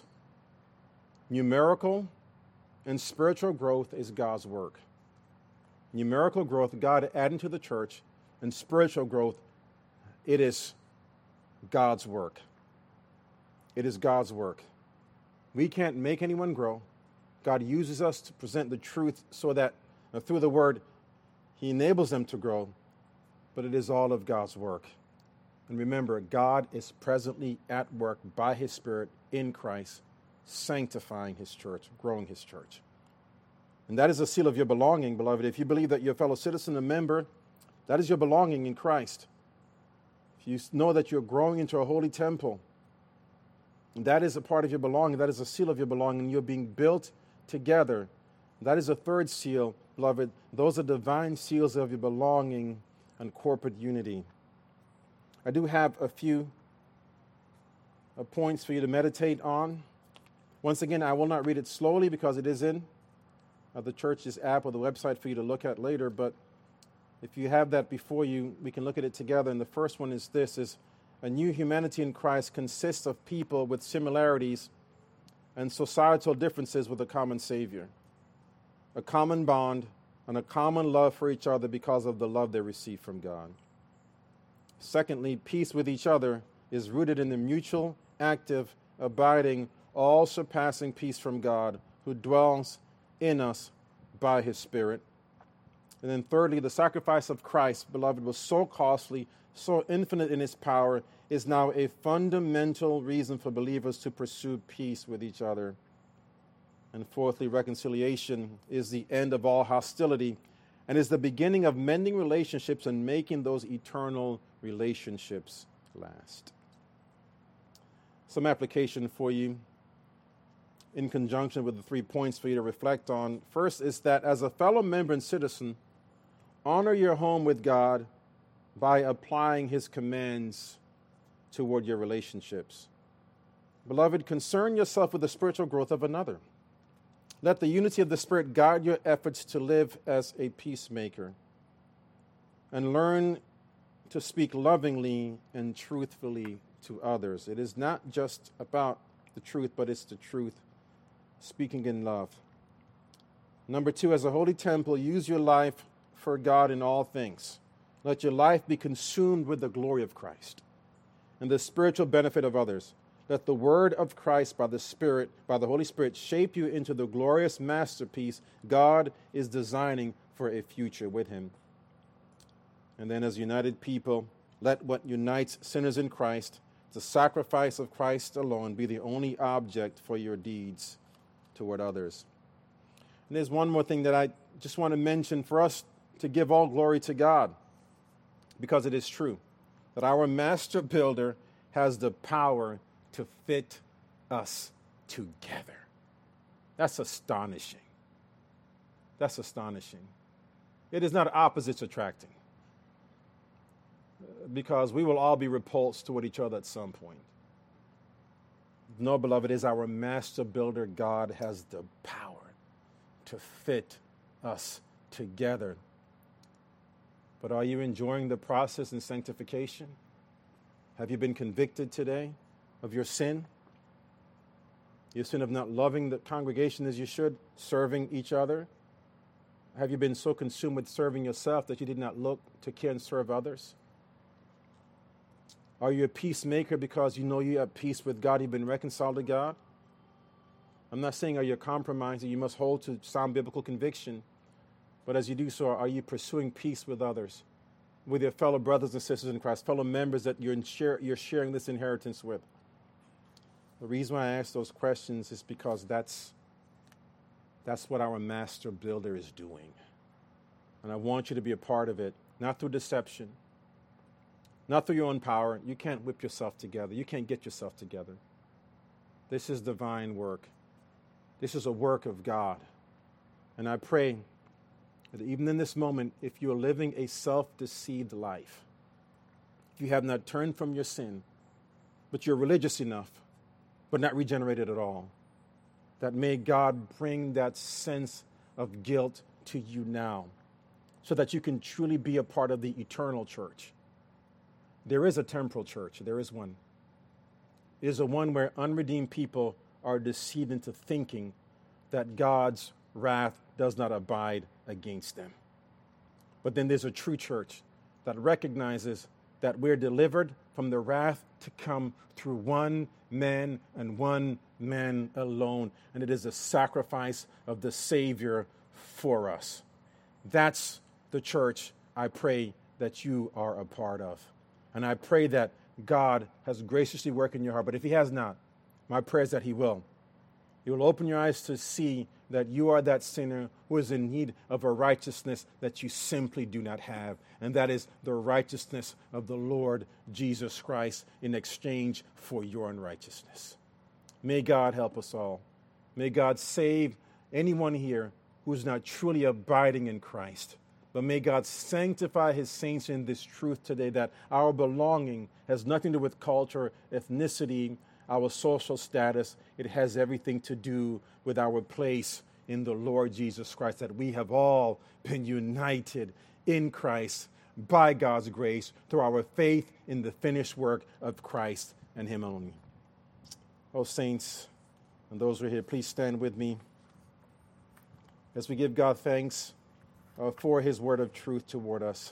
numerical and spiritual growth is God's work. Numerical growth, God adding to the church, and spiritual growth, it is God's work. It is God's work. We can't make anyone grow. God uses us to present the truth so that uh, through the word, he enables them to grow. But it is all of God's work. And remember, God is presently at work by his Spirit in Christ, sanctifying his church, growing his church. And that is a seal of your belonging, beloved. If you believe that you're a fellow citizen, a member, that is your belonging in Christ. If you know that you're growing into a holy temple, that is a part of your belonging. That is a seal of your belonging. You're being built together. That is a third seal, beloved. Those are divine seals of your belonging and corporate unity. I do have a few uh, points for you to meditate on. Once again, I will not read it slowly because it is in uh, the church's app or the website for you to look at later. But if you have that before you, we can look at it together. And the first one is this, is a new humanity in Christ consists of people with similarities and societal differences with a common Savior, a common bond, and a common love for each other because of the love they receive from God. Secondly, peace with each other is rooted in the mutual, active, abiding, all-surpassing peace from God, who dwells in us by his Spirit. And then thirdly, the sacrifice of Christ, beloved, was so costly, so infinite in its power, is now a fundamental reason for believers to pursue peace with each other. And fourthly, reconciliation is the end of all hostility and is the beginning of mending relationships and making those eternal relationships last. Some application for you in conjunction with the three points for you to reflect on. First is that as a fellow member and citizen, honor your home with God by applying his commands toward your relationships. Beloved, concern yourself with the spiritual growth of another. Let the unity of the Spirit guide your efforts to live as a peacemaker, and learn to speak lovingly and truthfully to others. It is not just about the truth, but it's the truth speaking in love. Number two, as a holy temple, use your life for God in all things. Let your life be consumed with the glory of Christ and the spiritual benefit of others. Let the word of Christ by the Spirit, by the Holy Spirit, shape you into the glorious masterpiece God is designing for a future with him. And then as united people, let what unites sinners in Christ, the sacrifice of Christ alone, be the only object for your deeds toward others. And there's one more thing that I just want to mention for us to give all glory to God, because it is true that our master builder has the power to fit us together. That's astonishing. That's astonishing. It is not opposites attracting, because we will all be repulsed toward each other at some point. No, beloved, is our master builder. God has the power to fit us together. But are you enjoying the process in sanctification? Have you been convicted today of your sin? Your sin of not loving the congregation as you should, serving each other? Have you been so consumed with serving yourself that you did not look to care and serve others? Are you a peacemaker because you know you have peace with God, you've been reconciled to God? I'm not saying are you a compromiser, you must hold to sound biblical conviction. But as you do so, are you pursuing peace with others, with your fellow brothers and sisters in Christ, fellow members that you're, in share, you're sharing this inheritance with? The reason why I ask those questions is because that's, that's what our master builder is doing. And I want you to be a part of it, not through deception, not through your own power. You can't whip yourself together. You can't get yourself together. This is divine work. This is a work of God. And I pray that even in this moment, if you are living a self-deceived life, if you have not turned from your sin, but you're religious enough, but not regenerated at all, that may God bring that sense of guilt to you now, so that you can truly be a part of the eternal church. There is a temporal church. There is one. It is a one where unredeemed people are deceived into thinking that God's wrath does not abide against them. But then there's a true church that recognizes that we're delivered from the wrath to come through one man and one man alone, and it is the sacrifice of the Savior for us. That's the church I pray that you are a part of. And I pray that God has graciously worked in your heart, but if he has not, my prayer is that he will. He will open your eyes to see that you are that sinner who is in need of a righteousness that you simply do not have, and that is the righteousness of the Lord Jesus Christ in exchange for your unrighteousness. May God help us all. May God save anyone here who is not truly abiding in Christ. But may God sanctify his saints in this truth today, that our belonging has nothing to do with culture, ethnicity, our social status. It has everything to do with our place in the Lord Jesus Christ, that we have all been united in Christ by God's grace through our faith in the finished work of Christ and him only. Oh, saints, and those who are here, please stand with me as we give God thanks uh, for his word of truth toward us.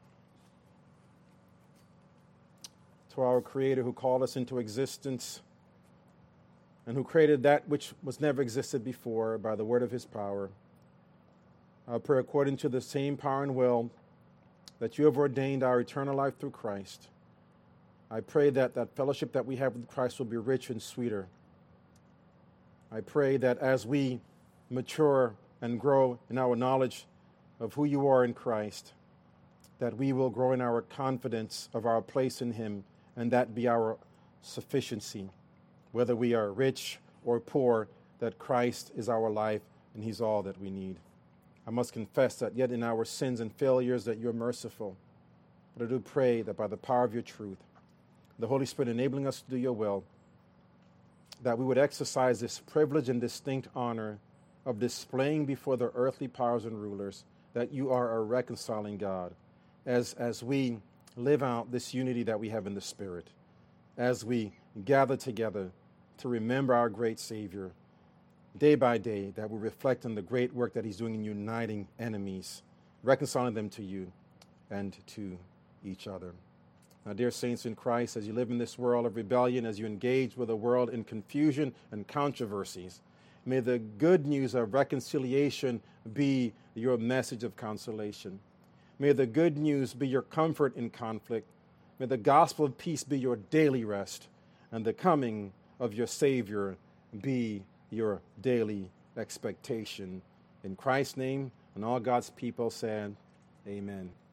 To our Creator who called us into existence and who created that which was never existed before by the word of his power, I pray according to the same power and will that you have ordained our eternal life through Christ. I pray that that fellowship that we have with Christ will be rich and sweeter. I pray that as we mature and grow in our knowledge of who you are in Christ, that we will grow in our confidence of our place in him, and that be our sufficiency. Whether we are rich or poor, that Christ is our life and he's all that we need. I must confess that yet in our sins and failures that you're merciful. But I do pray that by the power of your truth, the Holy Spirit enabling us to do your will, that we would exercise this privilege and distinct honor of displaying before the earthly powers and rulers that you are a reconciling God, as, as we live out this unity that we have in the Spirit. as we gather together to remember our great Savior day by day, that we reflect on the great work that he's doing in uniting enemies, reconciling them to you and to each other. Now, dear saints in Christ, as you live in this world of rebellion, as you engage with a world in confusion and controversies, may the good news of reconciliation be your message of consolation. May the good news be your comfort in conflict. May the gospel of peace be your daily rest, and the coming of your Savior be your daily expectation. In Christ's name, and all God's people said, amen.